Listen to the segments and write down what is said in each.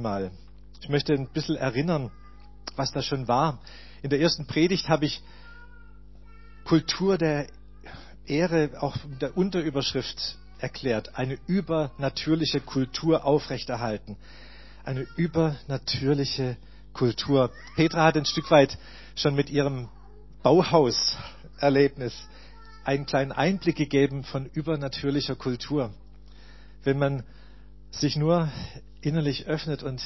Abendmahl. Ich möchte ein bisschen erinnern, was da schon war. In der ersten Predigt habe ich Kultur der Ehre auch in der Unterüberschrift erklärt. Eine übernatürliche Kultur aufrechterhalten. Eine übernatürliche Kultur. Petra hat ein Stück weit schon mit ihrem Bauhauserlebnis einen kleinen Einblick gegeben von übernatürlicher Kultur. Wenn man sich nur innerlich öffnet und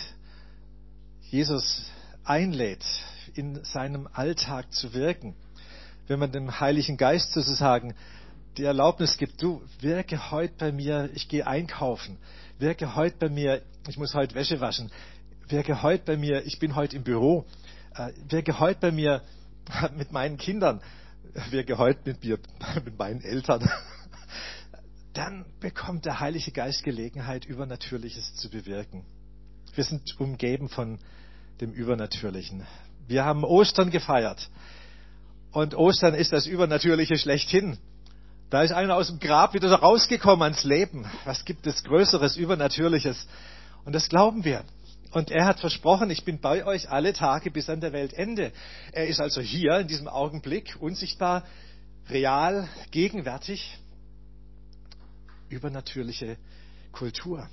Jesus einlädt, in seinem Alltag zu wirken, wenn man dem Heiligen Geist sozusagen die Erlaubnis gibt, du, wirke heute bei mir, ich gehe einkaufen, wirke heute bei mir, ich muss heute Wäsche waschen, wirke heute bei mir, ich bin heute im Büro, wirke heute bei mir mit meinen Kindern, wirke heute mit mir, mit meinen Eltern, dann bekommt der Heilige Geist Gelegenheit, Übernatürliches zu bewirken. Wir sind umgeben von dem Übernatürlichen. Wir haben Ostern gefeiert. Und Ostern ist das Übernatürliche schlechthin. Da ist einer aus dem Grab wieder rausgekommen ans Leben. Was gibt es Größeres, Übernatürliches? Und das glauben wir. Und er hat versprochen, ich bin bei euch alle Tage bis an der Weltende. Er ist also hier in diesem Augenblick unsichtbar, real, gegenwärtig. Übernatürliche Kultur.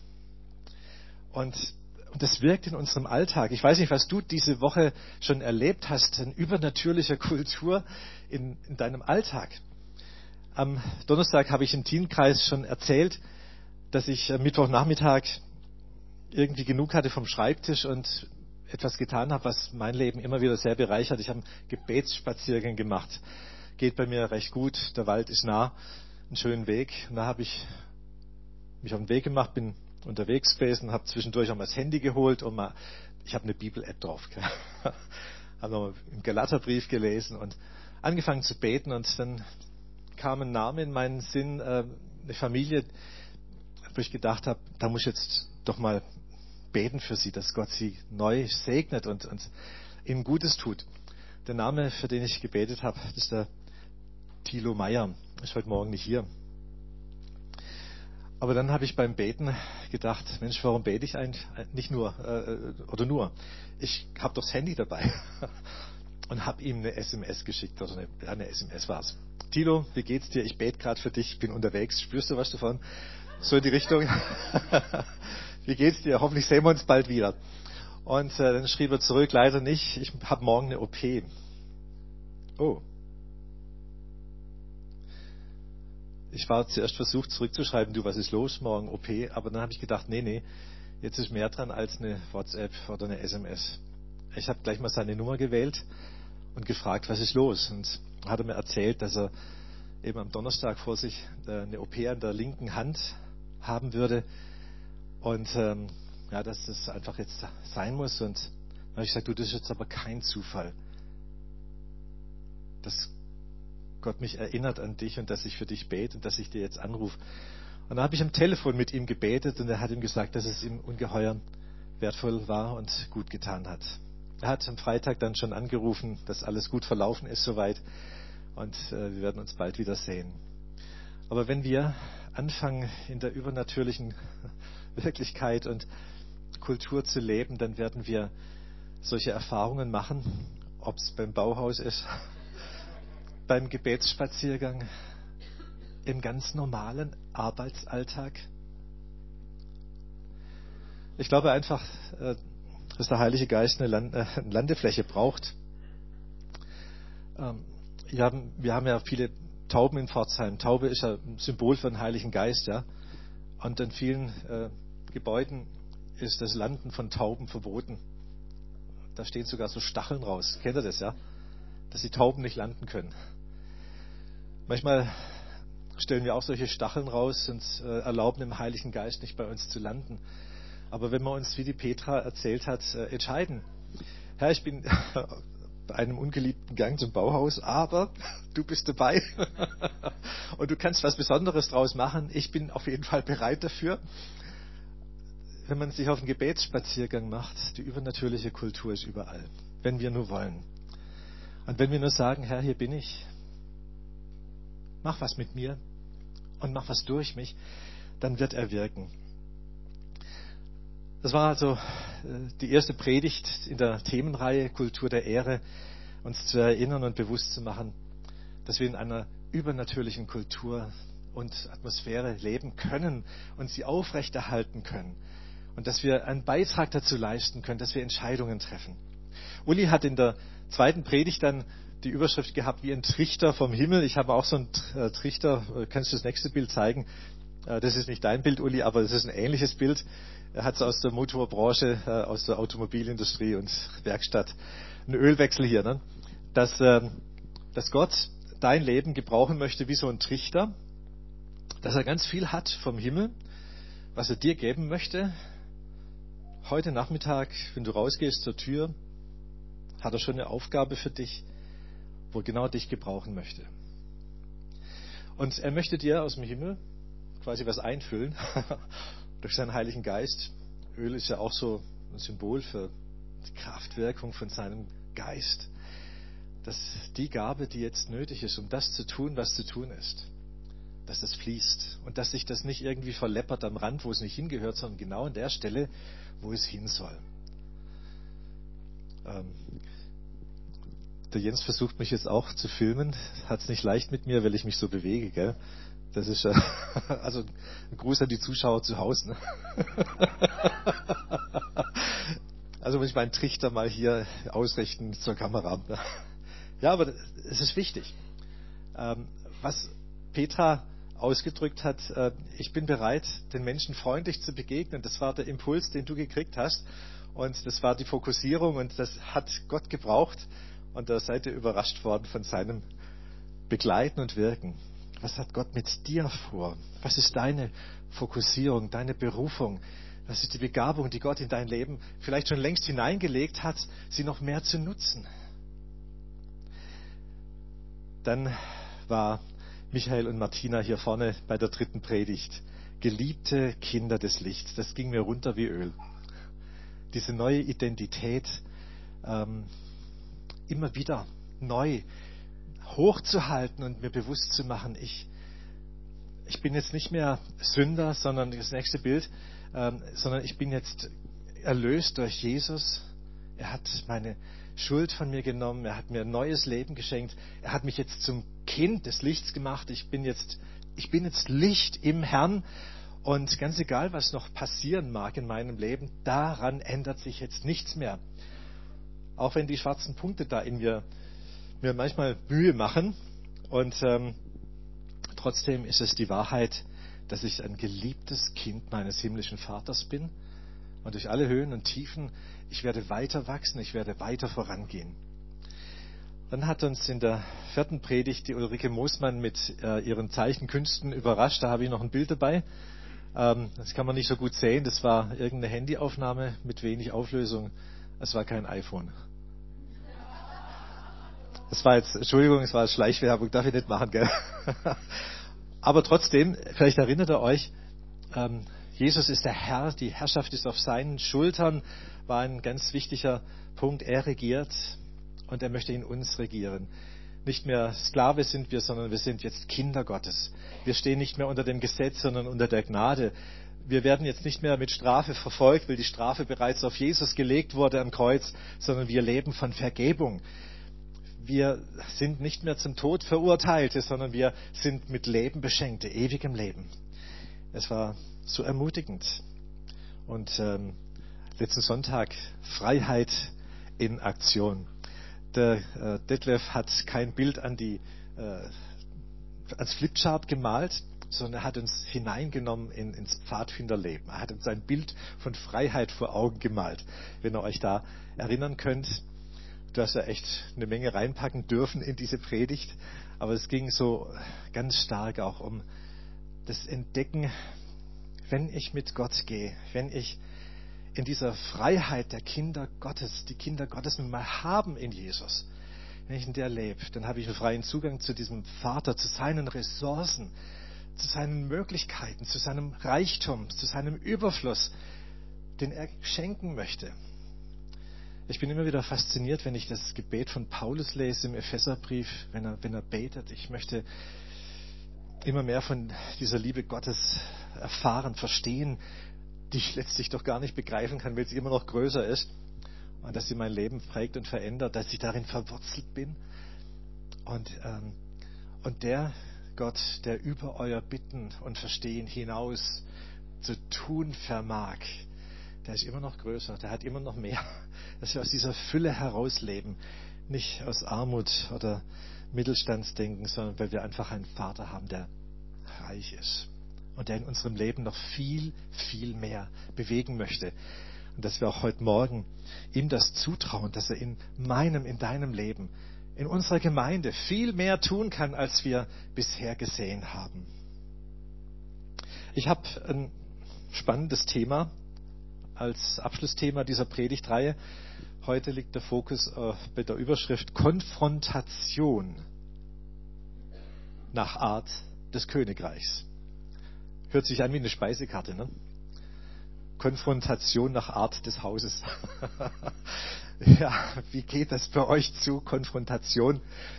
Und das wirkt in unserem Alltag. Ich weiß nicht, was du diese Woche schon erlebt hast, in übernatürlicher Kultur in deinem Alltag. Am Donnerstag habe ich im Teamkreis schon erzählt, dass ich am Mittwochnachmittag irgendwie genug hatte vom Schreibtisch und etwas getan habe, was mein Leben immer wieder sehr bereichert. Ich habe einen Gebetsspaziergang gemacht. Geht bei mir recht gut. Der Wald ist nah. Einen schönen Weg. Und da habe ich mich auf den Weg gemacht, bin unterwegs gewesen, habe zwischendurch auch mal das Handy geholt und ich habe eine Bibel-App drauf. Habe nochmal im Galaterbrief gelesen und angefangen zu beten und dann kam ein Name in meinen Sinn, eine Familie, wo ich gedacht habe, da muss ich jetzt doch mal beten für sie, dass Gott sie neu segnet und ihnen Gutes tut. Der Name, für den ich gebetet habe, das ist der Thilo Meier. Ist heute Morgen nicht hier. Aber dann habe ich beim Beten gedacht, Mensch, warum bete ich eigentlich nicht nur, ich habe doch das Handy dabei und habe ihm eine SMS geschickt, also eine SMS war es. Thilo, wie geht's dir? Ich bete gerade für dich, bin unterwegs, spürst du was davon? So in die Richtung. Wie geht's dir? Hoffentlich sehen wir uns bald wieder. Und dann schrieb er zurück, leider nicht, ich habe morgen eine OP. Oh. Ich war zuerst versucht zurückzuschreiben, du, was ist los, morgen OP, aber dann habe ich gedacht, nee, jetzt ist mehr dran als eine WhatsApp oder eine SMS. Ich habe gleich mal seine Nummer gewählt und gefragt, was ist los? Und hat er mir erzählt, dass er eben am Donnerstag vor sich eine OP an der linken Hand haben würde und dass das einfach jetzt sein muss. Und dann habe ich gesagt, du, das ist jetzt aber kein Zufall, dass Gott mich erinnert an dich und dass ich für dich bete und dass ich dir jetzt anrufe. Und dann habe ich am Telefon mit ihm gebetet und er hat ihm gesagt, dass es ihm ungeheuer wertvoll war und gut getan hat. Er hat am Freitag dann schon angerufen, dass alles gut verlaufen ist soweit und wir werden uns bald wieder sehen. Aber wenn wir anfangen, in der übernatürlichen Wirklichkeit und Kultur zu leben, dann werden wir solche Erfahrungen machen, ob es beim Bauhaus ist, beim Gebetsspaziergang, im ganz normalen Arbeitsalltag. Ich glaube einfach, dass der Heilige Geist eine Landefläche braucht. Wir haben ja viele Tauben in Pforzheim. Taube ist ja ein Symbol für den Heiligen Geist, ja. Und in vielen Gebäuden ist das Landen von Tauben verboten. Da stehen sogar so Stacheln raus. Kennt ihr das, ja? Dass die Tauben nicht landen können. Manchmal stellen wir auch solche Stacheln raus und erlauben dem Heiligen Geist nicht bei uns zu landen. Aber wenn wir uns, wie die Petra erzählt hat, entscheiden, Herr, ich bin bei einem ungeliebten Gang zum Bauhaus, aber du bist dabei und du kannst was Besonderes draus machen. Ich bin auf jeden Fall bereit dafür. Wenn man sich auf einen Gebetsspaziergang macht, die übernatürliche Kultur ist überall, wenn wir nur wollen. Und wenn wir nur sagen, Herr, hier bin ich, mach was mit mir und mach was durch mich, dann wird er wirken. Das war also die erste Predigt in der Themenreihe Kultur der Ehre, uns zu erinnern und bewusst zu machen, dass wir in einer übernatürlichen Kultur und Atmosphäre leben können und sie aufrechterhalten können und dass wir einen Beitrag dazu leisten können, dass wir Entscheidungen treffen. Uli hat in der zweiten Predigt dann die Überschrift gehabt wie ein Trichter vom Himmel. Ich habe auch so einen Trichter. Kannst du das nächste Bild zeigen? Das ist nicht dein Bild, Uli, aber es ist ein ähnliches Bild. Er hat es aus der Motorbranche, aus der Automobilindustrie und Werkstatt. Ein Ölwechsel hier, ne? Dass Gott dein Leben gebrauchen möchte wie so ein Trichter, dass er ganz viel hat vom Himmel, was er dir geben möchte. Heute Nachmittag, wenn du rausgehst zur Tür, hat er schon eine Aufgabe für dich, wo er genau dich gebrauchen möchte. Und er möchte dir aus dem Himmel quasi was einfüllen durch seinen Heiligen Geist. Öl ist ja auch so ein Symbol für die Kraftwirkung von seinem Geist. Dass die Gabe, die jetzt nötig ist, um das zu tun, was zu tun ist, dass das fließt und dass sich das nicht irgendwie verleppert am Rand, wo es nicht hingehört, sondern genau an der Stelle, wo es hin soll. Der Jens versucht mich jetzt auch zu filmen. Hat es nicht leicht mit mir, weil ich mich so bewege, gell? Das ist also ein Gruß an die Zuschauer zu Hause. Ne? Also muss ich meinen Trichter mal hier ausrichten zur Kamera. Ja, aber es ist wichtig. Was Petra ausgedrückt hat, ich bin bereit, den Menschen freundlich zu begegnen. Das war der Impuls, den du gekriegt hast. Und das war die Fokussierung und das hat Gott gebraucht. Und da seid ihr überrascht worden von seinem Begleiten und Wirken. Was hat Gott mit dir vor? Was ist deine Fokussierung, deine Berufung? Was ist die Begabung, die Gott in dein Leben vielleicht schon längst hineingelegt hat, sie noch mehr zu nutzen? Dann war Michael und Martina hier vorne bei der dritten Predigt. Geliebte Kinder des Lichts. Das ging mir runter wie Öl. Diese neue Identität immer wieder neu hochzuhalten und mir bewusst zu machen, ich bin jetzt nicht mehr Sünder, sondern das nächste Bild, sondern ich bin jetzt erlöst durch Jesus. Er hat meine Schuld von mir genommen, er hat mir ein neues Leben geschenkt, er hat mich jetzt zum Kind des Lichts gemacht, ich bin jetzt Licht im Herrn und ganz egal, was noch passieren mag in meinem Leben, daran ändert sich jetzt nichts mehr. Auch wenn die schwarzen Punkte da in mir manchmal Mühe machen. Und trotzdem ist es die Wahrheit, dass ich ein geliebtes Kind meines himmlischen Vaters bin. Und durch alle Höhen und Tiefen, ich werde weiter wachsen, ich werde weiter vorangehen. Dann hat uns in der vierten Predigt die Ulrike Moosmann mit ihren Zeichenkünsten überrascht. Da habe ich noch ein Bild dabei. Das kann man nicht so gut sehen. Das war irgendeine Handyaufnahme mit wenig Auflösung. Es war kein iPhone. Entschuldigung, es war Schleichwerbung, darf ich nicht machen, gell? Aber trotzdem, vielleicht erinnert ihr euch, Jesus ist der Herr, die Herrschaft ist auf seinen Schultern, war ein ganz wichtiger Punkt. Er regiert und er möchte in uns regieren. Nicht mehr Sklave sind wir, sondern wir sind jetzt Kinder Gottes. Wir stehen nicht mehr unter dem Gesetz, sondern unter der Gnade. Wir werden jetzt nicht mehr mit Strafe verfolgt, weil die Strafe bereits auf Jesus gelegt wurde am Kreuz, sondern wir leben von Vergebung. Wir sind nicht mehr zum Tod Verurteilte, sondern wir sind mit Leben Beschenkte, ewigem Leben. Es war so ermutigend. Und letzten Sonntag Freiheit in Aktion. Der Detlef hat kein Bild ans Flipchart gemalt, sondern er hat uns hineingenommen ins Pfadfinderleben. Er hat uns ein Bild von Freiheit vor Augen gemalt. Wenn ihr euch da erinnern könnt, du hast ja echt eine Menge reinpacken dürfen in diese Predigt, aber es ging so ganz stark auch um das Entdecken, wenn ich mit Gott gehe, wenn ich in dieser Freiheit der Kinder Gottes, die Kinder Gottes nun mal haben in Jesus, wenn ich in der lebe, dann habe ich einen freien Zugang zu diesem Vater, zu seinen Ressourcen, zu seinen Möglichkeiten, zu seinem Reichtum, zu seinem Überfluss, den er schenken möchte. Ich bin immer wieder fasziniert, wenn ich das Gebet von Paulus lese im Epheserbrief, wenn er betet. Ich möchte immer mehr von dieser Liebe Gottes erfahren, verstehen, die ich letztlich doch gar nicht begreifen kann, weil sie immer noch größer ist. Und dass sie mein Leben prägt und verändert, dass ich darin verwurzelt bin. Und der Gott, der über euer Bitten und Verstehen hinaus zu tun vermag, der ist immer noch größer, der hat immer noch mehr. Dass wir aus dieser Fülle herausleben, nicht aus Armut oder Mittelstandsdenken, sondern weil wir einfach einen Vater haben, der reich ist und der in unserem Leben noch viel, viel mehr bewegen möchte. Und dass wir auch heute Morgen ihm das zutrauen, dass er in meinem, in deinem Leben, in unserer Gemeinde viel mehr tun kann, als wir bisher gesehen haben. Ich habe ein spannendes Thema als Abschlussthema dieser Predigtreihe. Heute liegt der Fokus bei der Überschrift Konfrontation nach Art des Königreichs. Hört sich an wie eine Speisekarte, ne? Konfrontation nach Art des Hauses. Ja, wie geht das bei euch zu? Konfrontation.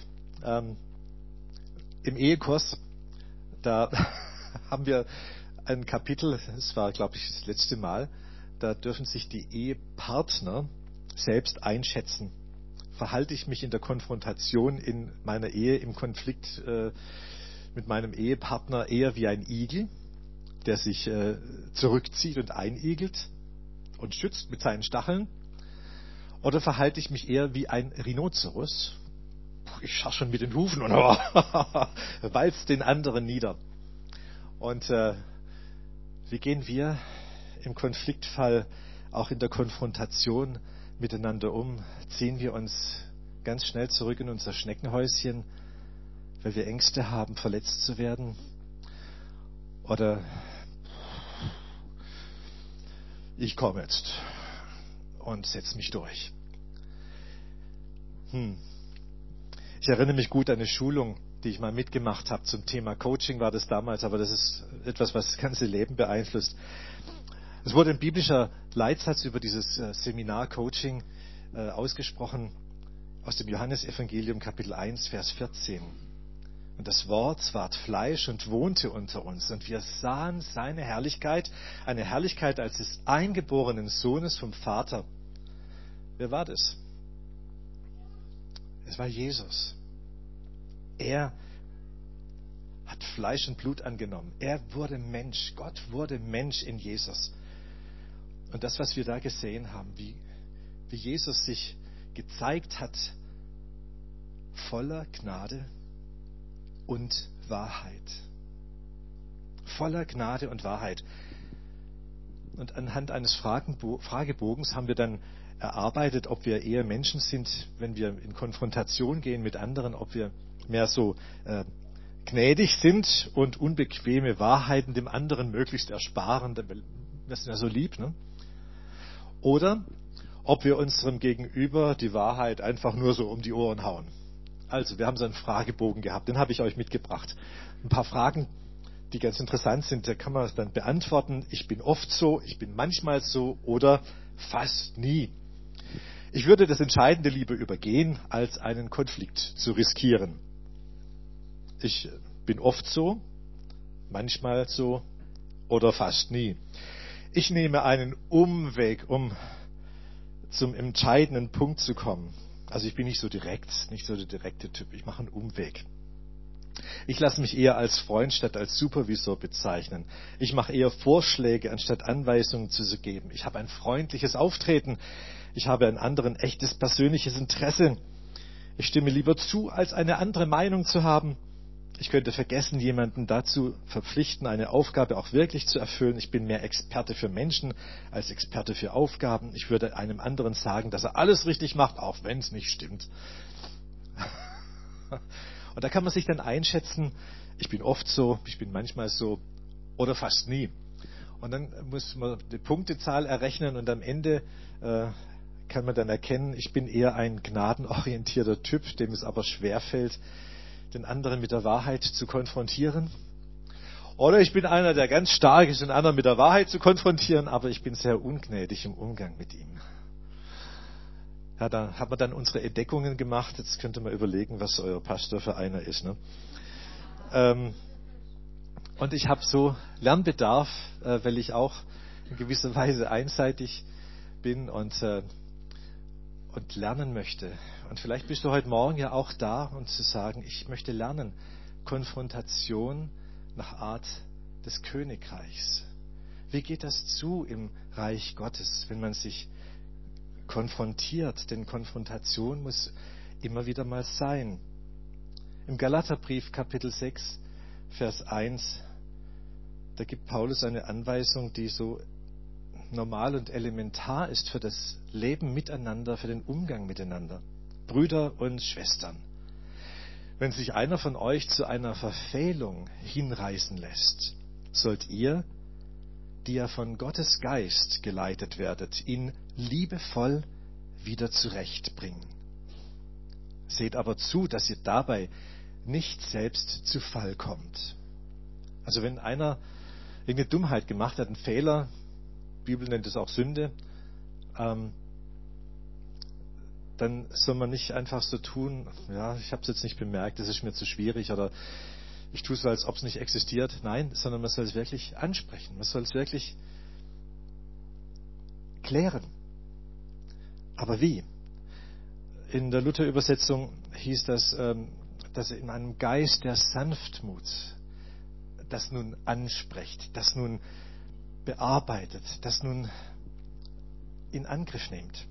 Im Ehekurs, da haben wir ein Kapitel, das war, glaube ich, das letzte Mal, da dürfen sich die Ehepartner selbst einschätzen. Verhalte ich mich in der Konfrontation in meiner Ehe, im Konflikt mit meinem Ehepartner eher wie ein Igel, der sich zurückzieht und einigelt und schützt mit seinen Stacheln? Oder verhalte ich mich eher wie ein Rhinoceros? Ich scharre schon mit den Hufen und walzt den anderen nieder. Und wie gehen wir im Konfliktfall auch in der Konfrontation miteinander um? Ziehen wir uns ganz schnell zurück in unser Schneckenhäuschen, weil wir Ängste haben, verletzt zu werden? Oder ich komme jetzt und setze mich durch. Ich erinnere mich gut an eine Schulung, die ich mal mitgemacht habe zum Thema Coaching, war das damals, aber das ist etwas, was das ganze Leben beeinflusst. Es wurde ein biblischer Leitsatz über dieses Seminar Coaching ausgesprochen aus dem Johannesevangelium Kapitel 1, Vers 14. Und das Wort ward Fleisch und wohnte unter uns. Und wir sahen seine Herrlichkeit, eine Herrlichkeit als des eingeborenen Sohnes vom Vater. Wer war das? Es war Jesus. Er hat Fleisch und Blut angenommen. Er wurde Mensch. Gott wurde Mensch in Jesus. Und das, was wir da gesehen haben, wie Jesus sich gezeigt hat, voller Gnade und Wahrheit. Voller Gnade und Wahrheit. Und anhand eines Fragebogens haben wir dann erarbeitet, ob wir eher Menschen sind, wenn wir in Konfrontation gehen mit anderen, ob wir mehr so gnädig sind und unbequeme Wahrheiten dem anderen möglichst ersparen, wir sind ja so lieb, ne? Oder ob wir unserem Gegenüber die Wahrheit einfach nur so um die Ohren hauen. Also, wir haben so einen Fragebogen gehabt, den habe ich euch mitgebracht. Ein paar Fragen, die ganz interessant sind, da kann man es dann beantworten. Ich bin oft so, ich bin manchmal so oder fast nie. Ich würde das Entscheidende lieber übergehen, als einen Konflikt zu riskieren. Ich bin oft so, manchmal so oder fast nie. Ich nehme einen Umweg, um zum entscheidenden Punkt zu kommen. Also ich bin nicht so direkt, nicht so der direkte Typ. Ich mache einen Umweg. Ich lasse mich eher als Freund statt als Supervisor bezeichnen. Ich mache eher Vorschläge, anstatt Anweisungen zu geben. Ich habe ein freundliches Auftreten. Ich habe an anderen echtes persönliches Interesse. Ich stimme lieber zu, als eine andere Meinung zu haben. Ich könnte vergessen, jemanden dazu verpflichten, eine Aufgabe auch wirklich zu erfüllen. Ich bin mehr Experte für Menschen als Experte für Aufgaben. Ich würde einem anderen sagen, dass er alles richtig macht, auch wenn es nicht stimmt. Und da kann man sich dann einschätzen, ich bin oft so, ich bin manchmal so oder fast nie. Und dann muss man die Punktezahl errechnen und am Ende kann man dann erkennen, ich bin eher ein gnadenorientierter Typ, dem es aber schwerfällt, den anderen mit der Wahrheit zu konfrontieren. Oder ich bin einer, der ganz stark ist, den anderen mit der Wahrheit zu konfrontieren, aber ich bin sehr ungnädig im Umgang mit ihm. Ja, da hat man dann unsere Entdeckungen gemacht. Jetzt könnt ihr mal überlegen, was euer Pastor für einer ist. Ne? Und ich habe so Lernbedarf, weil ich auch in gewisser Weise einseitig bin und lernen möchte. Und vielleicht bist du heute Morgen ja auch da und zu sagen, ich möchte lernen, Konfrontation nach Art des Königreichs. Wie geht das zu im Reich Gottes, wenn man sich konfrontiert? Denn Konfrontation muss immer wieder mal sein. Im Galaterbrief Kapitel 6, Vers 1, da gibt Paulus eine Anweisung, die so normal und elementar ist für das Leben miteinander, für den Umgang miteinander. Brüder und Schwestern, wenn sich einer von euch zu einer Verfehlung hinreißen lässt, sollt ihr, die ja von Gottes Geist geleitet werdet, ihn liebevoll wieder zurechtbringen. Seht aber zu, dass ihr dabei nicht selbst zu Fall kommt. Also wenn einer irgendeine Dummheit gemacht hat, einen Fehler, die Bibel nennt es auch Sünde, dann soll man nicht einfach so tun, ja, ich habe es jetzt nicht bemerkt, das ist mir zu schwierig oder ich tue so, als ob es nicht existiert. Nein, sondern man soll es wirklich ansprechen. Man soll es wirklich klären. Aber wie? In der Luther-Übersetzung hieß das, dass in einem Geist der Sanftmut das nun anspricht, das nun bearbeitet, das nun in Angriff nimmt.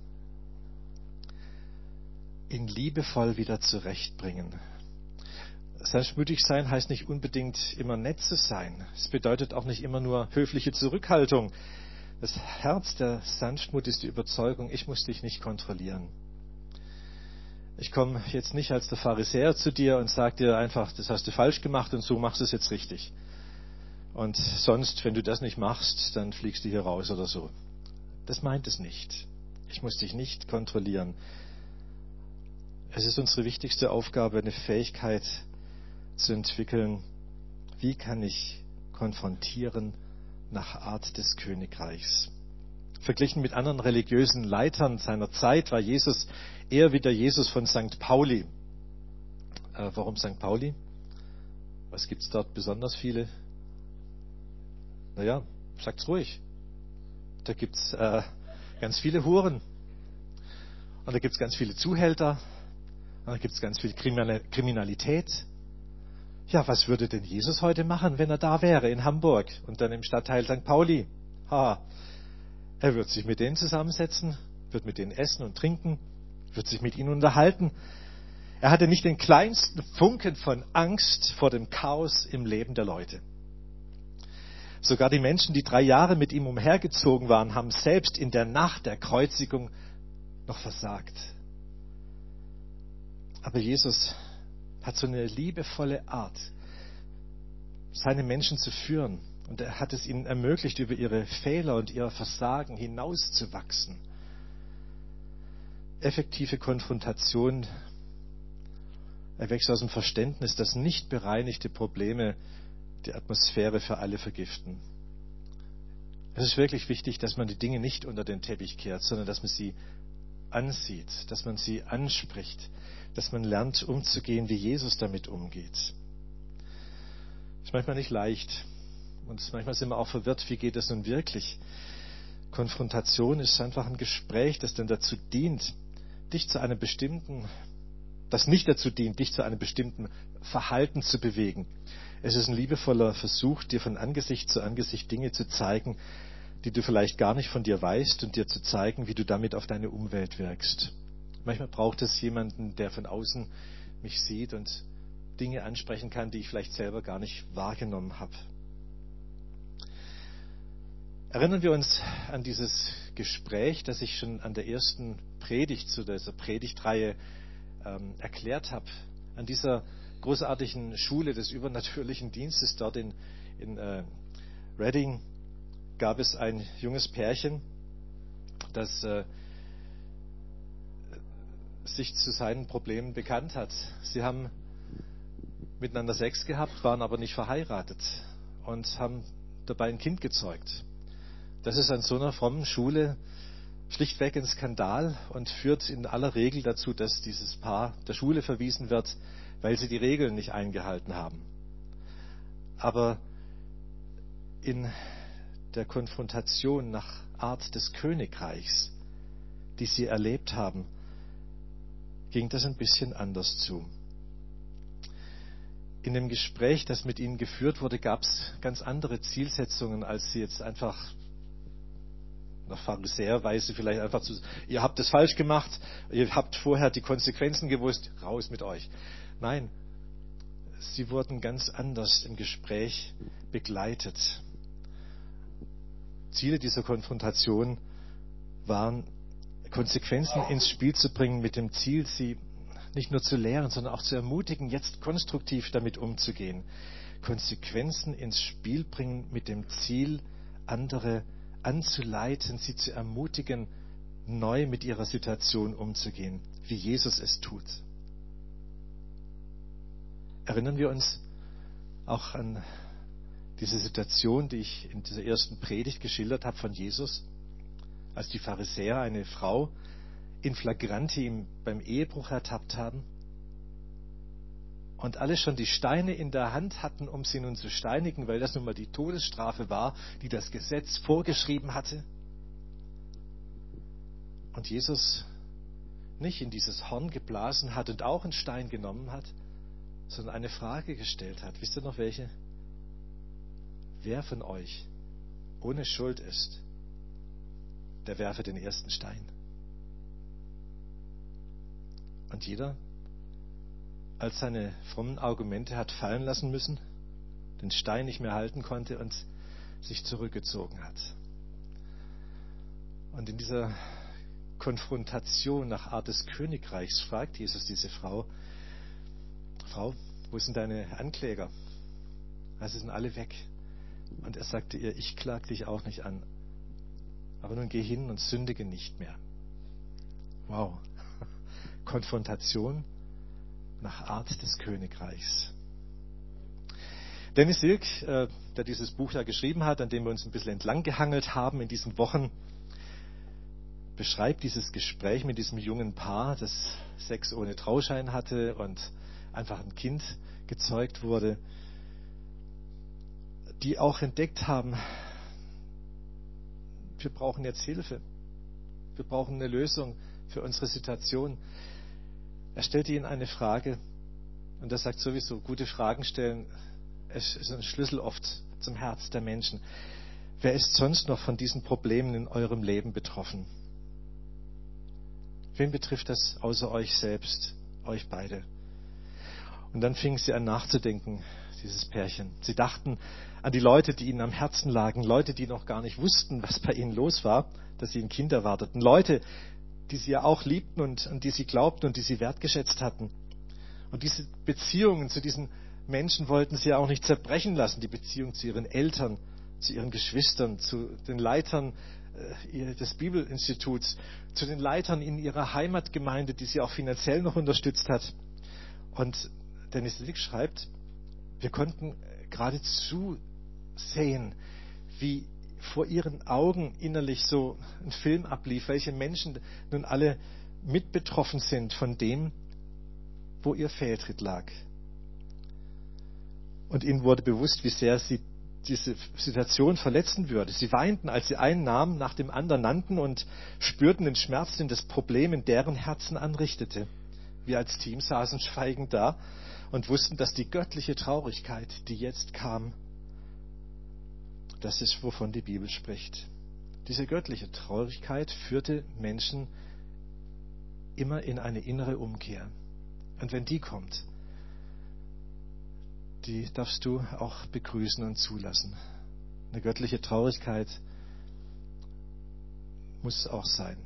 Ihn liebevoll wieder zurechtbringen. Sanftmütig sein heißt nicht unbedingt immer nett zu sein. Es bedeutet auch nicht immer nur höfliche Zurückhaltung. Das Herz der Sanftmut ist die Überzeugung, ich muss dich nicht kontrollieren. Ich komme jetzt nicht als der Pharisäer zu dir und sage dir einfach, das hast du falsch gemacht und so machst du es jetzt richtig. Und sonst, wenn du das nicht machst, dann fliegst du hier raus oder so. Das meint es nicht. Ich muss dich nicht kontrollieren. Es ist unsere wichtigste Aufgabe, eine Fähigkeit zu entwickeln, wie kann ich konfrontieren nach Art des Königreichs. Verglichen mit anderen religiösen Leitern seiner Zeit war Jesus eher wie der Jesus von St. Pauli. Warum St. Pauli? Was gibt es dort besonders viele? Naja, sagt's ruhig. Da gibt es ganz viele Huren. Und da gibt es ganz viele Zuhälter. Und da gibt es ganz viel Kriminalität. Ja, was würde denn Jesus heute machen, wenn er da wäre in Hamburg und dann im Stadtteil St. Pauli? Er wird sich mit denen zusammensetzen, wird mit denen essen und trinken, wird sich mit ihnen unterhalten. Er hatte nicht den kleinsten Funken von Angst vor dem Chaos im Leben der Leute. Sogar die Menschen, die 3 Jahre mit ihm umhergezogen waren, haben selbst in der Nacht der Kreuzigung noch versagt. Aber Jesus hat so eine liebevolle Art, seine Menschen zu führen. Und er hat es ihnen ermöglicht, über ihre Fehler und ihr Versagen hinauszuwachsen. Effektive Konfrontation erwächst aus dem Verständnis, dass nicht bereinigte Probleme die Atmosphäre für alle vergiften. Es ist wirklich wichtig, dass man die Dinge nicht unter den Teppich kehrt, sondern dass man sie ansieht, dass man sie anspricht, dass man lernt, umzugehen, wie Jesus damit umgeht. Ist manchmal nicht leicht und manchmal sind wir auch verwirrt, wie geht das nun wirklich? Konfrontation ist einfach ein Gespräch, das dann dazu dient, dich zu einem bestimmten, das nicht dazu dient, dich zu einem bestimmten Verhalten zu bewegen. Es ist ein liebevoller Versuch, dir von Angesicht zu Angesicht Dinge zu zeigen, die du vielleicht gar nicht von dir weißt und dir zu zeigen, wie du damit auf deine Umwelt wirkst. Manchmal braucht es jemanden, der von außen mich sieht und Dinge ansprechen kann, die ich vielleicht selber gar nicht wahrgenommen habe. Erinnern wir uns an dieses Gespräch, das ich schon an der ersten Predigt zu dieser Predigtreihe erklärt habe, an dieser großartigen Schule des übernatürlichen Dienstes dort in Reading gab es ein junges Pärchen, das sich zu seinen Problemen bekannt hat. Sie haben miteinander Sex gehabt, waren aber nicht verheiratet und haben dabei ein Kind gezeugt. Das ist an so einer frommen Schule schlichtweg ein Skandal und führt in aller Regel dazu, dass dieses Paar der Schule verwiesen wird, weil sie die Regeln nicht eingehalten haben. Aber in der Konfrontation nach Art des Königreichs, die sie erlebt haben, ging das ein bisschen anders zu. In dem Gespräch, das mit ihnen geführt wurde, gab es ganz andere Zielsetzungen, als sie jetzt einfach nach Pharisäerweise vielleicht einfach zu, ihr habt es falsch gemacht, ihr habt vorher die Konsequenzen gewusst, raus mit euch. Nein, sie wurden ganz anders im Gespräch begleitet. Ziele dieser Konfrontation waren, Konsequenzen ins Spiel zu bringen mit dem Ziel, sie nicht nur zu lehren, sondern auch zu ermutigen, jetzt konstruktiv damit umzugehen. Konsequenzen ins Spiel bringen mit dem Ziel, andere anzuleiten, sie zu ermutigen, neu mit ihrer Situation umzugehen, wie Jesus es tut. Erinnern wir uns auch an diese Situation, die ich in dieser ersten Predigt geschildert habe von Jesus, als die Pharisäer eine Frau in flagranti beim Ehebruch ertappt haben und alle schon die Steine in der Hand hatten, um sie nun zu steinigen, weil das nun mal die Todesstrafe war, die das Gesetz vorgeschrieben hatte. Und Jesus nicht in dieses Horn geblasen hat und auch einen Stein genommen hat, sondern eine Frage gestellt hat. Wisst ihr noch welche? Wer von euch ohne Schuld ist, der werfe den ersten Stein. Und jeder, als seine frommen Argumente hat fallen lassen müssen, den Stein nicht mehr halten konnte und sich zurückgezogen hat. Und in dieser Konfrontation nach Art des Königreichs fragt Jesus diese Frau, wo sind deine Ankläger? Sie sind alle weg. Und er sagte ihr, ich klage dich auch nicht an, aber nun geh hin und sündige nicht mehr. Wow. Konfrontation nach Art des Königreichs. Dennis Silk, der dieses Buch da geschrieben hat, an dem wir uns ein bisschen entlang gehangelt haben in diesen Wochen, beschreibt dieses Gespräch mit diesem jungen Paar, das Sex ohne Trauschein hatte und einfach ein Kind gezeugt wurde, die auch entdeckt haben, wir brauchen jetzt Hilfe. Wir brauchen eine Lösung für unsere Situation. Er stellte ihnen eine Frage und er sagt sowieso, gute Fragen stellen, es ist ein Schlüssel oft zum Herz der Menschen. Wer ist sonst noch von diesen Problemen in eurem Leben betroffen? Wen betrifft das außer euch selbst, euch beide? Und dann fingen sie an nachzudenken, dieses Pärchen. Sie dachten an die Leute, die ihnen am Herzen lagen, Leute, die noch gar nicht wussten, was bei ihnen los war, dass sie ein Kind erwarteten, Leute, die sie ja auch liebten und an die sie glaubten und die sie wertgeschätzt hatten. Und diese Beziehungen zu diesen Menschen wollten sie ja auch nicht zerbrechen lassen, die Beziehung zu ihren Eltern, zu ihren Geschwistern, zu den Leitern des Bibelinstituts, zu den Leitern in ihrer Heimatgemeinde, die sie auch finanziell noch unterstützt hat. Und Dennis Silk schreibt, wir konnten geradezu sehen, wie vor ihren Augen innerlich so ein Film ablief, welche Menschen nun alle mit betroffen sind von dem, wo ihr Fehltritt lag. Und ihnen wurde bewusst, wie sehr sie diese Situation verletzen würde. Sie weinten, als sie einen Namen nach dem anderen nannten und spürten den Schmerz, den das Problem in deren Herzen anrichtete. Wir als Team saßen schweigend da und wussten, dass die göttliche Traurigkeit, die jetzt kam, das ist, wovon die Bibel spricht. Diese göttliche Traurigkeit führte Menschen immer in eine innere Umkehr. Und wenn die kommt, die darfst du auch begrüßen und zulassen. Eine göttliche Traurigkeit muss auch sein.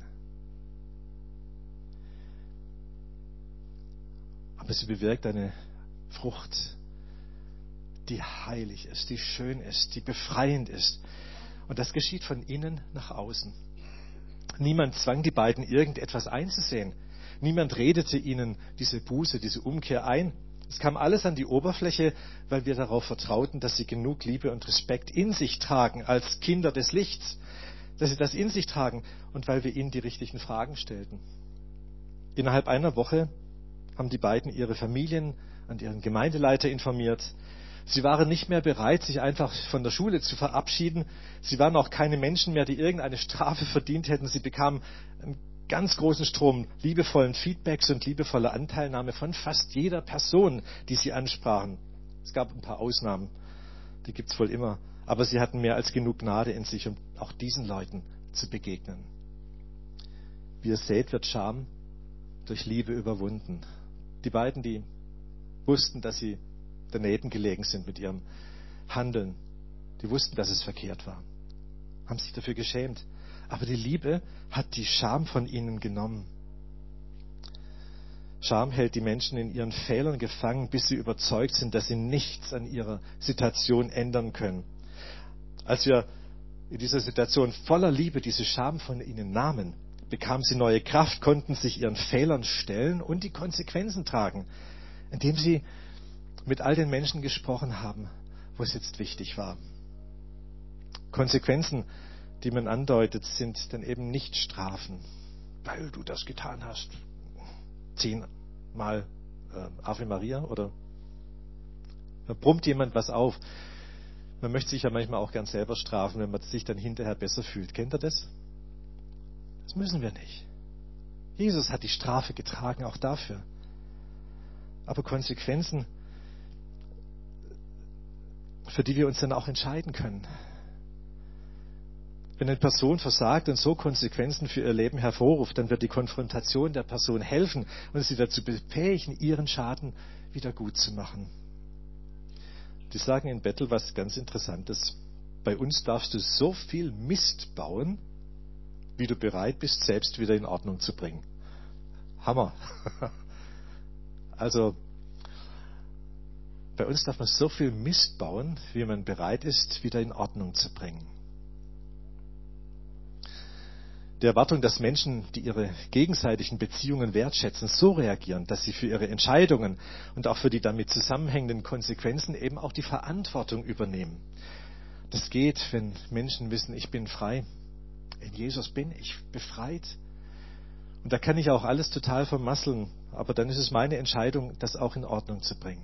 Aber sie bewirkt eine Frucht, die heilig ist, die schön ist, die befreiend ist. Und das geschieht von innen nach außen. Niemand zwang die beiden, irgendetwas einzusehen. Niemand redete ihnen diese Buße, diese Umkehr ein. Es kam alles an die Oberfläche, weil wir darauf vertrauten, dass sie genug Liebe und Respekt in sich tragen als Kinder des Lichts, dass sie das in sich tragen und weil wir ihnen die richtigen Fragen stellten. Innerhalb einer Woche haben die beiden ihre Familien und ihren Gemeindeleiter informiert Sie waren nicht mehr bereit, sich einfach von der Schule zu verabschieden. Sie waren auch keine Menschen mehr, die irgendeine Strafe verdient hätten. Sie bekamen einen ganz großen Strom liebevollen Feedbacks und liebevoller Anteilnahme von fast jeder Person, die sie ansprachen. Es gab ein paar Ausnahmen, die gibt es wohl immer. Aber sie hatten mehr als genug Gnade in sich, um auch diesen Leuten zu begegnen. Wie ihr seht, wird Scham durch Liebe überwunden. Die beiden, die wussten, dass sie daneben gelegen sind mit ihrem Handeln, die wussten, dass es verkehrt war, haben sich dafür geschämt. Aber die Liebe hat die Scham von ihnen genommen. Scham hält die Menschen in ihren Fehlern gefangen, bis sie überzeugt sind, dass sie nichts an ihrer Situation ändern können. Als wir in dieser Situation voller Liebe diese Scham von ihnen nahmen, bekamen sie neue Kraft, konnten sich ihren Fehlern stellen und die Konsequenzen tragen, indem sie mit all den Menschen gesprochen haben, wo es jetzt wichtig war. Konsequenzen, die man andeutet, sind dann eben nicht Strafen, weil du das getan hast. 10-mal Ave Maria oder da brummt jemand was auf. Man möchte sich ja manchmal auch gern selber strafen, wenn man sich dann hinterher besser fühlt. Kennt ihr das? Das müssen wir nicht. Jesus hat die Strafe getragen, auch dafür. Aber Konsequenzen, für die wir uns dann auch entscheiden können. Wenn eine Person versagt und so Konsequenzen für ihr Leben hervorruft, dann wird die Konfrontation der Person helfen und sie dazu befähigen, ihren Schaden wieder gut zu machen. Die sagen in Bethel was ganz Interessantes. Bei uns darfst du so viel Mist bauen, wie du bereit bist, selbst wieder in Ordnung zu bringen. Hammer. Also, bei uns darf man so viel Mist bauen, wie man bereit ist, wieder in Ordnung zu bringen. Die Erwartung, dass Menschen, die ihre gegenseitigen Beziehungen wertschätzen, so reagieren, dass sie für ihre Entscheidungen und auch für die damit zusammenhängenden Konsequenzen eben auch die Verantwortung übernehmen. Das geht, wenn Menschen wissen, ich bin frei. In Jesus bin ich befreit. Und da kann ich auch alles total vermasseln, aber dann ist es meine Entscheidung, das auch in Ordnung zu bringen.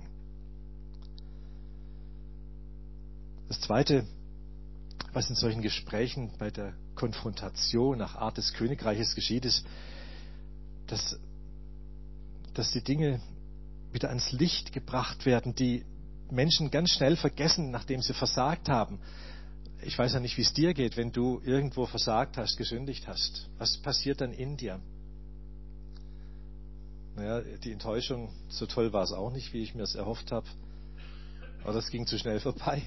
Das Zweite, was in solchen Gesprächen bei der Konfrontation nach Art des Königreiches geschieht, ist, dass die Dinge wieder ans Licht gebracht werden, die Menschen ganz schnell vergessen, nachdem sie versagt haben. Ich weiß ja nicht, wie es dir geht, wenn du irgendwo versagt hast, gesündigt hast. Was passiert dann in dir? Naja, die Enttäuschung, so toll war es auch nicht, wie ich mir es erhofft habe. Aber das ging zu schnell vorbei.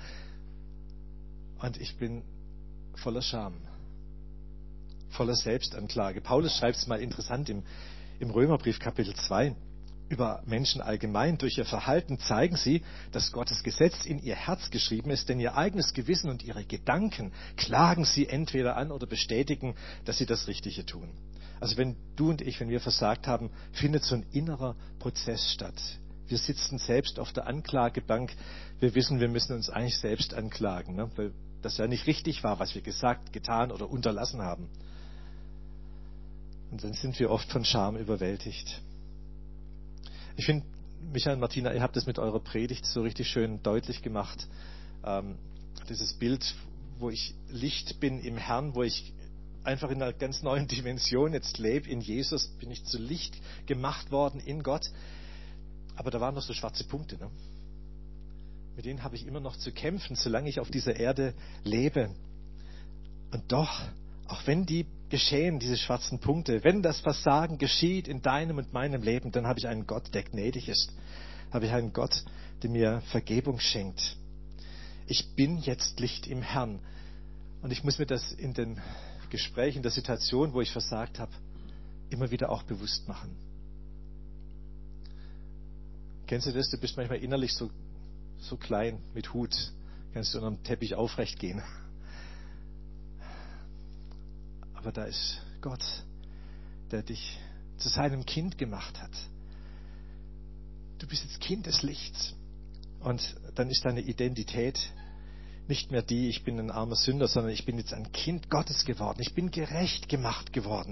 Und ich bin voller Scham, voller Selbstanklage. Paulus schreibt es mal interessant im Römerbrief Kapitel 2 über Menschen allgemein. Durch ihr Verhalten zeigen sie, dass Gottes Gesetz in ihr Herz geschrieben ist, denn ihr eigenes Gewissen und ihre Gedanken klagen sie entweder an oder bestätigen, dass sie das Richtige tun. Also wenn du und ich, wenn wir versagt haben, findet so ein innerer Prozess statt. Wir sitzen selbst auf der Anklagebank. Wir wissen, wir müssen uns eigentlich selbst anklagen, ne? Weil das ja nicht richtig war, was wir gesagt, getan oder unterlassen haben. Und dann sind wir oft von Scham überwältigt. Ich finde, Michael und Martina, ihr habt das mit eurer Predigt so richtig schön deutlich gemacht. Dieses Bild, wo ich Licht bin im Herrn, wo ich einfach in einer ganz neuen Dimension jetzt lebe. In Jesus bin ich zu Licht gemacht worden in Gott. Aber da waren noch so schwarze Punkte, ne? Mit denen habe ich immer noch zu kämpfen, solange ich auf dieser Erde lebe. Und doch, auch wenn die geschehen, diese schwarzen Punkte, wenn das Versagen geschieht in deinem und meinem Leben, dann habe ich einen Gott, der gnädig ist. Habe ich einen Gott, der mir Vergebung schenkt. Ich bin jetzt Licht im Herrn. Und ich muss mir das in den Gesprächen, der Situation, wo ich versagt habe, immer wieder auch bewusst machen. Kennst du das? Du bist manchmal innerlich so klein mit Hut, kannst du unter dem Teppich aufrecht gehen. Aber da ist Gott, der dich zu seinem Kind gemacht hat. Du bist jetzt Kind des Lichts. Und dann ist deine Identität nicht mehr die, ich bin ein armer Sünder, sondern ich bin jetzt ein Kind Gottes geworden. Ich bin gerecht gemacht geworden.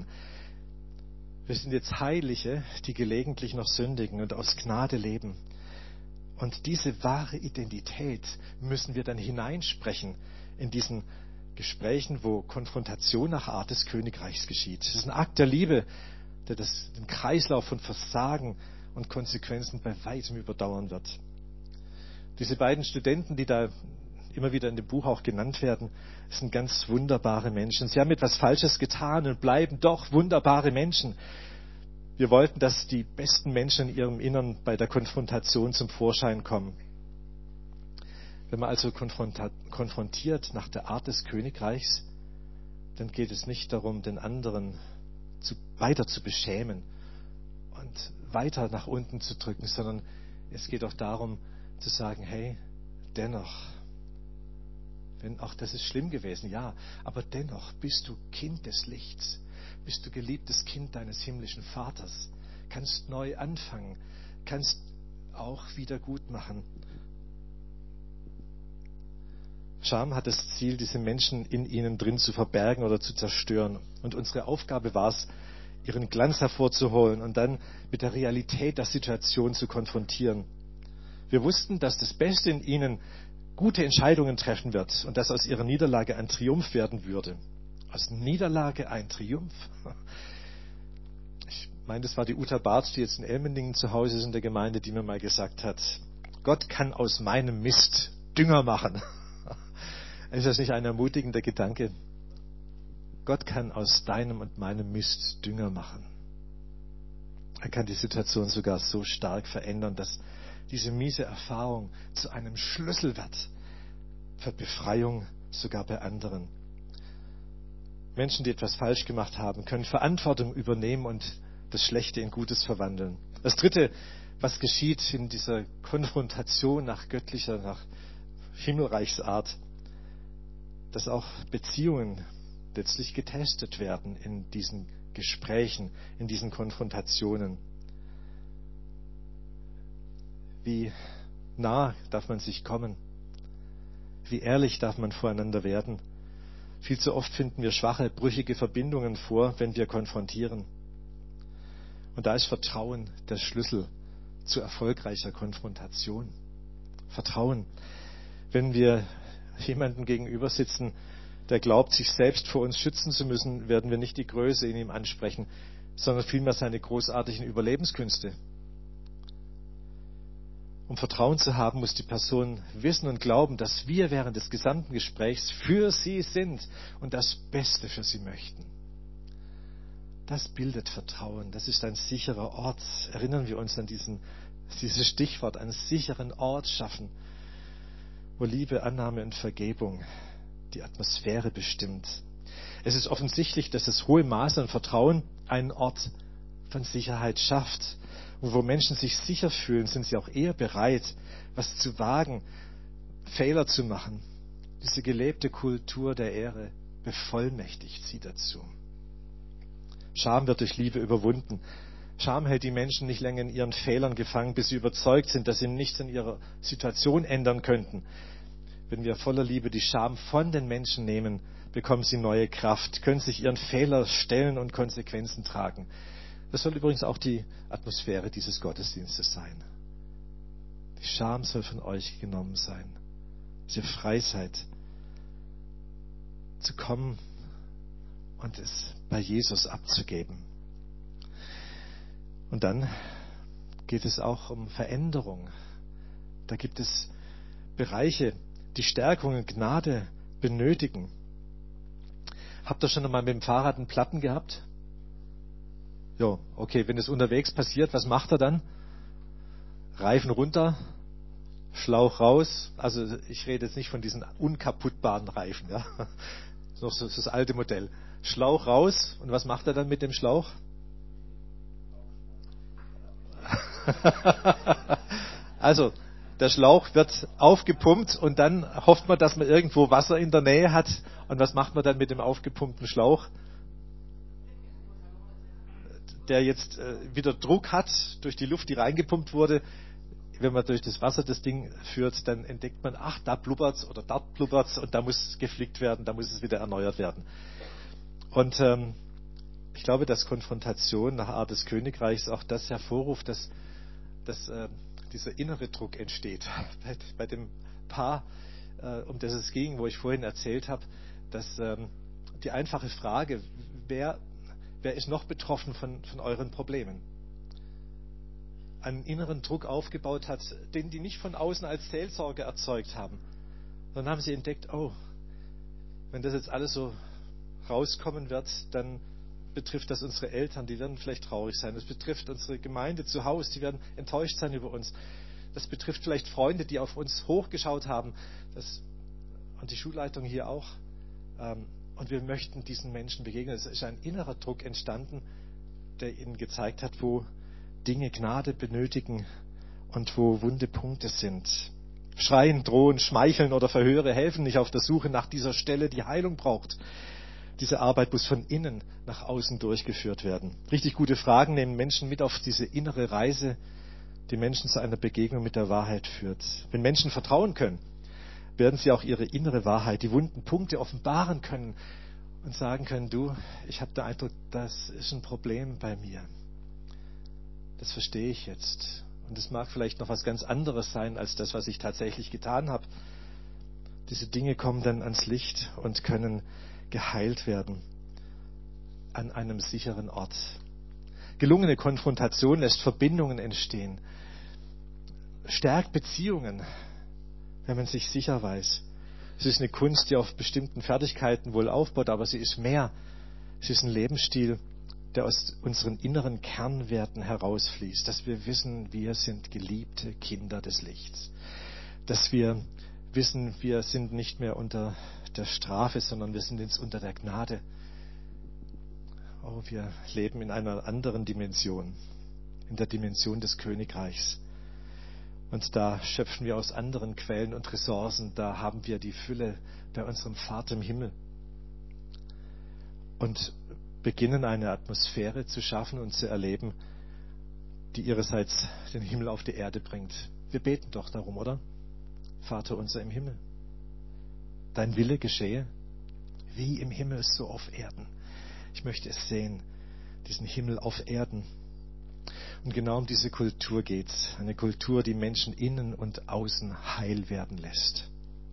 Wir sind jetzt Heilige, die gelegentlich noch sündigen und aus Gnade leben. Und diese wahre Identität müssen wir dann hineinsprechen in diesen Gesprächen, wo Konfrontation nach Art des Königreichs geschieht. Es ist ein Akt der Liebe, der den Kreislauf von Versagen und Konsequenzen bei weitem überdauern wird. Diese beiden Studenten, die da immer wieder in dem Buch auch genannt werden, sind ganz wunderbare Menschen. Sie haben etwas Falsches getan und bleiben doch wunderbare Menschen. Wir wollten, dass die besten Menschen in ihrem Innern bei der Konfrontation zum Vorschein kommen. Wenn man also konfrontiert nach der Art des Königreichs, dann geht es nicht darum, den anderen weiter zu beschämen und weiter nach unten zu drücken, sondern es geht auch darum zu sagen, hey, dennoch, wenn auch das ist schlimm gewesen, ja, aber dennoch bist du Kind des Lichts, bist du geliebtes Kind deines himmlischen Vaters, kannst neu anfangen, kannst auch wieder gut machen. Scham hat das Ziel, diese Menschen in ihnen drin zu verbergen oder zu zerstören. Und unsere Aufgabe war es, ihren Glanz hervorzuholen und dann mit der Realität der Situation zu konfrontieren. Wir wussten, dass das Beste in ihnen gute Entscheidungen treffen wird und dass aus ihrer Niederlage ein Triumph werden würde. Aus Niederlage ein Triumph? Ich meine, das war die Uta Barth, die jetzt in Elmendingen zu Hause ist in der Gemeinde, die mir mal gesagt hat, Gott kann aus meinem Mist Dünger machen. Ist das nicht ein ermutigender Gedanke? Gott kann aus deinem und meinem Mist Dünger machen. Er kann die Situation sogar so stark verändern, dass diese miese Erfahrung zu einem Schlüssel wird für Befreiung sogar bei anderen. Menschen, die etwas falsch gemacht haben, können Verantwortung übernehmen und das Schlechte in Gutes verwandeln. Das Dritte, was geschieht in dieser Konfrontation nach göttlicher, nach Himmelreichsart, dass auch Beziehungen letztlich getestet werden in diesen Gesprächen, in diesen Konfrontationen. Wie nah darf man sich kommen? Wie ehrlich darf man voreinander werden? Viel zu oft finden wir schwache, brüchige Verbindungen vor, wenn wir konfrontieren. Und da ist Vertrauen der Schlüssel zu erfolgreicher Konfrontation. Vertrauen. Wenn wir jemandem gegenüber sitzen, der glaubt, sich selbst vor uns schützen zu müssen, werden wir nicht die Größe in ihm ansprechen, sondern vielmehr seine großartigen Überlebenskünste. Um Vertrauen zu haben, muss die Person wissen und glauben, dass wir während des gesamten Gesprächs für sie sind und das Beste für sie möchten. Das bildet Vertrauen. Das ist ein sicherer Ort. Erinnern wir uns an dieses Stichwort, einen sicheren Ort schaffen, wo Liebe, Annahme und Vergebung die Atmosphäre bestimmt. Es ist offensichtlich, dass das hohe Maß an Vertrauen einen Ort von Sicherheit schafft. Und wo Menschen sich sicher fühlen, sind sie auch eher bereit, was zu wagen, Fehler zu machen. Diese gelebte Kultur der Ehre bevollmächtigt sie dazu. Scham wird durch Liebe überwunden. Scham hält die Menschen nicht länger in ihren Fehlern gefangen, bis sie überzeugt sind, dass sie nichts in ihrer Situation ändern könnten. Wenn wir voller Liebe die Scham von den Menschen nehmen, bekommen sie neue Kraft, können sich ihren Fehlern stellen und Konsequenzen tragen. Das soll übrigens auch die Atmosphäre dieses Gottesdienstes sein. Die Scham soll von euch genommen sein, dass ihr frei seid, zu kommen und es bei Jesus abzugeben. Und dann geht es auch um Veränderung. Da gibt es Bereiche, die Stärkung und Gnade benötigen. Habt ihr schon einmal mit dem Fahrrad einen Platten gehabt? Ja, okay, wenn es unterwegs passiert, was macht er dann? Reifen runter, Schlauch raus. Also ich rede jetzt nicht von diesen unkaputtbaren Reifen, ja. Das ist noch so das alte Modell. Schlauch raus, und was macht er dann mit dem Schlauch? Also, der Schlauch wird aufgepumpt und dann hofft man, dass man irgendwo Wasser in der Nähe hat. Und was macht man dann mit dem aufgepumpten Schlauch? Der jetzt wieder Druck hat durch die Luft, die reingepumpt wurde. Wenn man durch das Wasser das Ding führt, dann entdeckt man, ach, da blubbert's oder dort blubbert's und da muss geflickt werden, da muss es wieder erneuert werden. Und ich glaube, dass Konfrontation nach Art des Königreichs auch das hervorruft, dass dieser innere Druck entsteht. Bei dem Paar, um das es ging, wo ich vorhin erzählt habe, dass die einfache Frage, wer ist noch betroffen von euren Problemen, einen inneren Druck aufgebaut hat, den die nicht von außen als Seelsorge erzeugt haben. Dann haben sie entdeckt, oh, wenn das jetzt alles so rauskommen wird, dann betrifft das unsere Eltern, die werden vielleicht traurig sein. Das betrifft unsere Gemeinde zu Hause, die werden enttäuscht sein über uns. Das betrifft vielleicht Freunde, die auf uns hochgeschaut haben. Und die Schulleitung hier auch. Und wir möchten diesen Menschen begegnen. Es ist ein innerer Druck entstanden, der ihnen gezeigt hat, wo Dinge Gnade benötigen und wo wunde Punkte sind. Schreien, drohen, schmeicheln oder Verhöre helfen nicht auf der Suche nach dieser Stelle, die Heilung braucht. Diese Arbeit muss von innen nach außen durchgeführt werden. Richtig gute Fragen nehmen Menschen mit auf diese innere Reise, die Menschen zu einer Begegnung mit der Wahrheit führt. Wenn Menschen vertrauen können, werden sie auch ihre innere Wahrheit, die wunden Punkte offenbaren können und sagen können, du, ich habe den Eindruck, das ist ein Problem bei mir. Das verstehe ich jetzt. Und es mag vielleicht noch was ganz anderes sein, als das, was ich tatsächlich getan habe. Diese Dinge kommen dann ans Licht und können geheilt werden an einem sicheren Ort. Gelungene Konfrontation lässt Verbindungen entstehen, stärkt Beziehungen, wenn man sich sicher weiß. Es ist eine Kunst, die auf bestimmten Fertigkeiten wohl aufbaut, aber sie ist mehr. Es ist ein Lebensstil, der aus unseren inneren Kernwerten herausfließt, dass wir wissen, wir sind geliebte Kinder des Lichts, dass wir wissen, wir sind nicht mehr unter der Strafe, sondern wir sind jetzt unter der Gnade. Oh, wir leben in einer anderen Dimension, in der Dimension des Königreichs. Und da schöpfen wir aus anderen Quellen und Ressourcen, da haben wir die Fülle bei unserem Vater im Himmel. Und beginnen eine Atmosphäre zu schaffen und zu erleben, die ihrerseits den Himmel auf die Erde bringt. Wir beten doch darum, oder? Vater unser im Himmel, dein Wille geschehe, wie im Himmel so auf Erden. Ich möchte es sehen, diesen Himmel auf Erden. Und genau um diese Kultur geht es. Eine Kultur, die Menschen innen und außen heil werden lässt.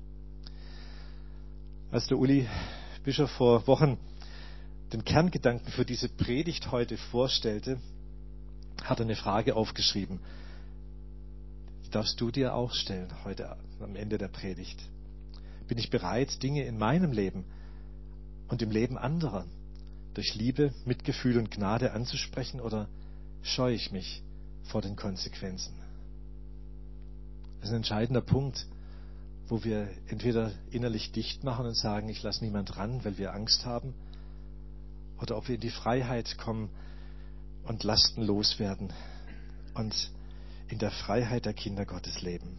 Als der Uli Bischof vor Wochen den Kerngedanken für diese Predigt heute vorstellte, hat er eine Frage aufgeschrieben. Die darfst du dir auch stellen heute am Ende der Predigt. Bin ich bereit, Dinge in meinem Leben und im Leben anderer durch Liebe, Mitgefühl und Gnade anzusprechen, oder scheue ich mich vor den Konsequenzen? Das ist ein entscheidender Punkt, wo wir entweder innerlich dicht machen und sagen, ich lasse niemand ran, weil wir Angst haben, oder ob wir in die Freiheit kommen und lastenlos werden und in der Freiheit der Kinder Gottes leben.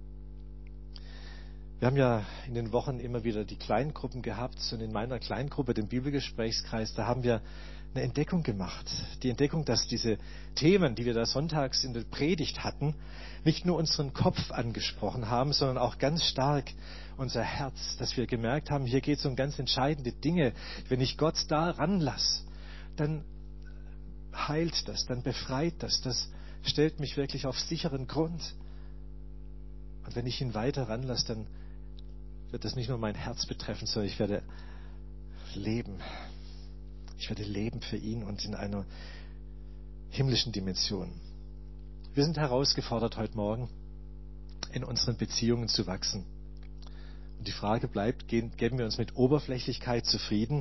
Wir haben ja in den Wochen immer wieder die Kleingruppen gehabt, und in meiner Kleingruppe, dem Bibelgesprächskreis, da haben wir eine Entdeckung gemacht. Die Entdeckung, dass diese Themen, die wir da sonntags in der Predigt hatten, nicht nur unseren Kopf angesprochen haben, sondern auch ganz stark unser Herz, dass wir gemerkt haben, hier geht es um ganz entscheidende Dinge. Wenn ich Gott da ranlasse, dann heilt das, dann befreit das, das stellt mich wirklich auf sicheren Grund. Und wenn ich ihn weiter ranlasse, dann wird das nicht nur mein Herz betreffen, sondern ich werde leben. Ich werde leben für ihn und in einer himmlischen Dimension. Wir sind herausgefordert, heute Morgen in unseren Beziehungen zu wachsen. Und die Frage bleibt, geben wir uns mit Oberflächlichkeit zufrieden,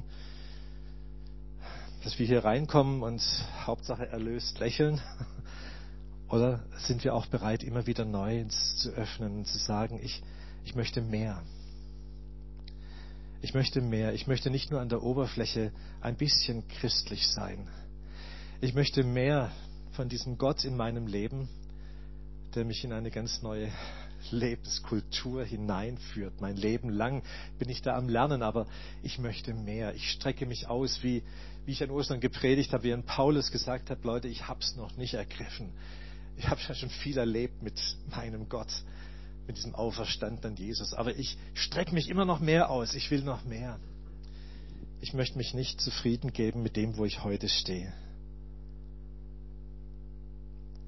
dass wir hier reinkommen und Hauptsache erlöst lächeln? Oder sind wir auch bereit, immer wieder neu zu öffnen und zu sagen, ich möchte mehr. Ich möchte mehr. Ich möchte nicht nur an der Oberfläche ein bisschen christlich sein. Ich möchte mehr von diesem Gott in meinem Leben, der mich in eine ganz neue Lebenskultur hineinführt. Mein Leben lang bin ich da am Lernen, aber ich möchte mehr. Ich strecke mich aus, wie ich an Ostern gepredigt habe, wie an Paulus gesagt hat, Leute, ich habe es noch nicht ergriffen. Ich habe ja schon viel erlebt mit meinem Gott, mit diesem auferstandenen Jesus. Aber ich strecke mich immer noch mehr aus. Ich will noch mehr. Ich möchte mich nicht zufrieden geben mit dem, wo ich heute stehe.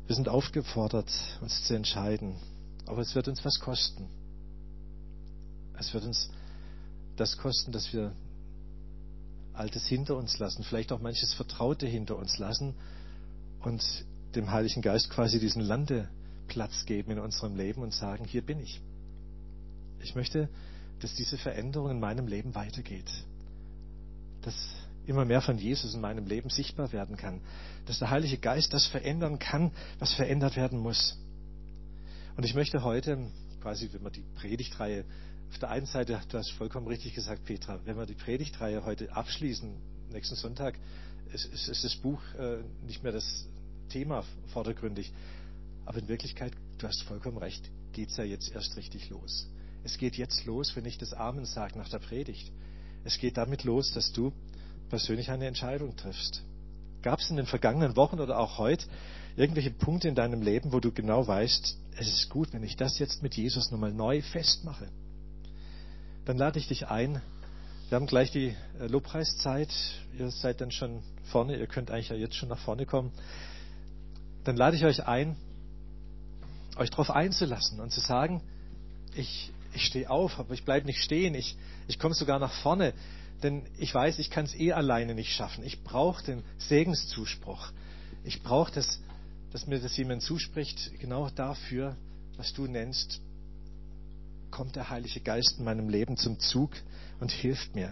Wir sind aufgefordert, uns zu entscheiden. Aber es wird uns was kosten. Es wird uns das kosten, dass wir Altes hinter uns lassen, vielleicht auch manches Vertraute hinter uns lassen und dem Heiligen Geist quasi diesen Landeplatz geben in unserem Leben und sagen, hier bin ich. Ich möchte, dass diese Veränderung in meinem Leben weitergeht. Dass immer mehr von Jesus in meinem Leben sichtbar werden kann. Dass der Heilige Geist das verändern kann, was verändert werden muss. Und ich möchte heute, quasi, wenn wir die Predigtreihe, auf der einen Seite, du hast vollkommen richtig gesagt, Petra, wenn wir die Predigtreihe heute abschließen, nächsten Sonntag, ist das Buch nicht mehr das Thema vordergründig. Aber in Wirklichkeit, du hast vollkommen recht, geht es ja jetzt erst richtig los. Es geht jetzt los, wenn ich das Amen sage nach der Predigt. Es geht damit los, dass du persönlich eine Entscheidung triffst. Gab es in den vergangenen Wochen oder auch heute irgendwelche Punkte in deinem Leben, wo du genau weißt, es ist gut, wenn ich das jetzt mit Jesus nochmal neu festmache? Dann lade ich dich ein. Wir haben gleich die Lobpreiszeit. Ihr seid dann schon vorne. Ihr könnt eigentlich ja jetzt schon nach vorne kommen. Dann lade ich euch ein, euch darauf einzulassen und zu sagen, ich stehe auf, aber ich bleibe nicht stehen. Ich komme sogar nach vorne, denn ich weiß, ich kann es alleine nicht schaffen. Ich brauche den Segenszuspruch. Ich brauche dass mir das jemand zuspricht, genau dafür, was du nennst, kommt der Heilige Geist in meinem Leben zum Zug und hilft mir.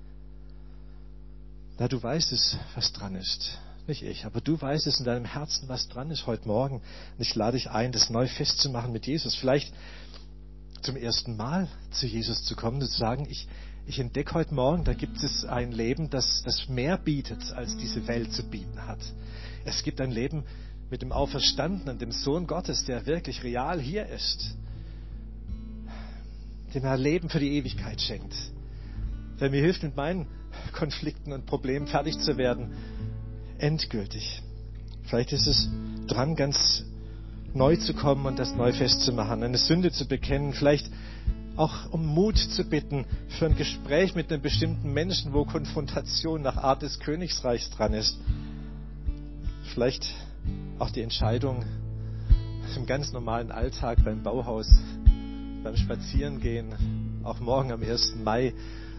Da du weißt es, was dran ist. Nicht ich, aber du weißt es in deinem Herzen, was dran ist heute Morgen. Und ich lade dich ein, das neu festzumachen mit Jesus. Vielleicht zum ersten Mal zu Jesus zu kommen und zu sagen, ich entdecke heute Morgen, da gibt es ein Leben, das mehr bietet, als diese Welt zu bieten hat. Es gibt ein Leben mit dem Auferstandenen, dem Sohn Gottes, der wirklich real hier ist, dem er Leben für die Ewigkeit schenkt, der mir hilft, mit meinen Konflikten und Problemen fertig zu werden, endgültig. Vielleicht ist es dran, ganz neu zu kommen und das neu festzumachen, eine Sünde zu bekennen, vielleicht auch um Mut zu bitten für ein Gespräch mit einem bestimmten Menschen, wo Konfrontation nach Art des Königsreichs dran ist. Vielleicht auch die Entscheidung im ganz normalen Alltag beim Bauhaus, beim Spazierengehen, auch morgen am 1. Mai,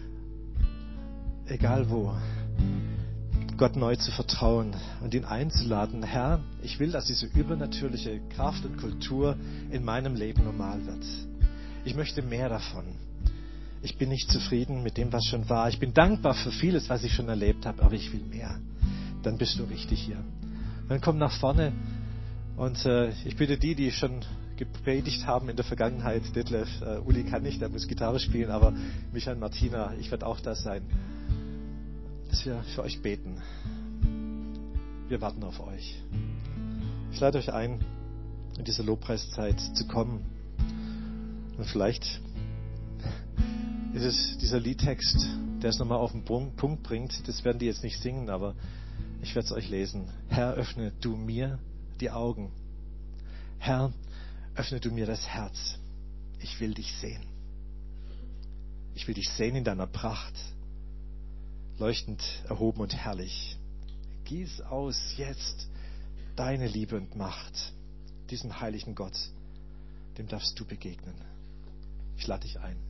egal wo, Gott neu zu vertrauen und ihn einzuladen. Herr, ich will, dass diese übernatürliche Kraft und Kultur in meinem Leben normal wird. Ich möchte mehr davon. Ich bin nicht zufrieden mit dem, was schon war. Ich bin dankbar für vieles, was ich schon erlebt habe, aber ich will mehr. Dann bist du richtig hier. Dann komm nach vorne und ich bitte die schon gepredigt haben in der Vergangenheit, Detlef, Uli kann nicht, der muss Gitarre spielen, aber Michael, Martina, ich werde auch da sein, dass wir für euch beten. Wir warten auf euch. Ich lade euch ein, in diese Lobpreiszeit zu kommen. Und vielleicht ist es dieser Liedtext, der es nochmal auf den Punkt bringt. Das werden die jetzt nicht singen, aber ich werde es euch lesen. Herr, öffne du mir die Augen. Herr, öffne du mir das Herz. Ich will dich sehen. Ich will dich sehen in deiner Pracht. Leuchtend, erhoben und herrlich. Gieß aus jetzt deine Liebe und Macht. Diesem heiligen Gott, dem darfst du begegnen. Ich lade dich ein.